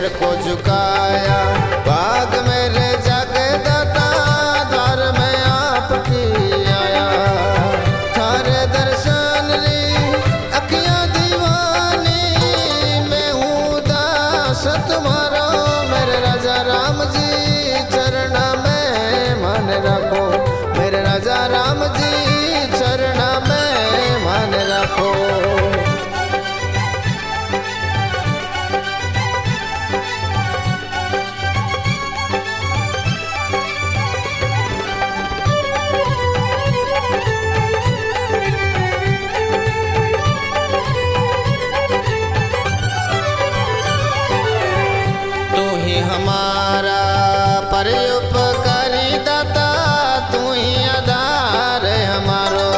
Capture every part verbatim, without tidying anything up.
सिर को झुकाया। भाग मेरे जगदाता द्वार में आपकी आया। थारे दर्शन री अखियां दीवानी, मैं हूँ दास तुम्हारो मेरे राजा राम जी चरण में मन रखो। मेरे राजा राम जी चरण में मन रखो। हमारा परोपकारी दाता तू ही आधार हमारो।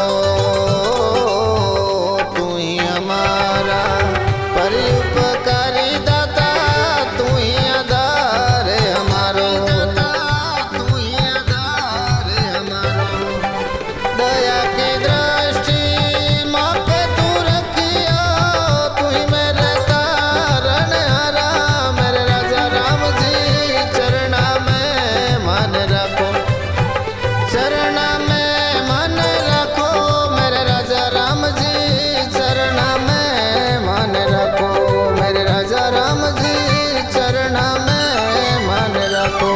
तू ही हमारा परोपकारी दाता तू ही आधार हमारो। तू ही आधार हमारो। दया की दृष्टि माँ पे तू रखिया। तू ही मेरे तारण हारा मेरे राजा राम जी चरण में मन रखो। चरण में मन रखो मेरे राजा राम जी चरण में मन रखो। मेरे राजा राम जी चरण में मन रखो।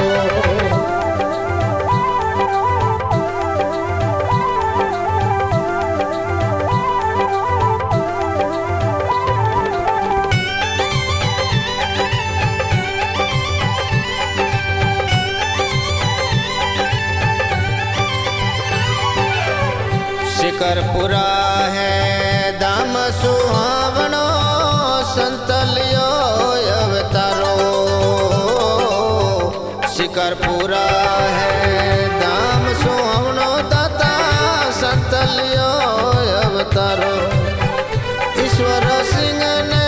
शिकरपुरा है दाम सुहावनो संत लियो अवतारो। शिकरपुरा है दाम सुहावनो दाता संत लियो अवतारो। ईश्वर सिंह ने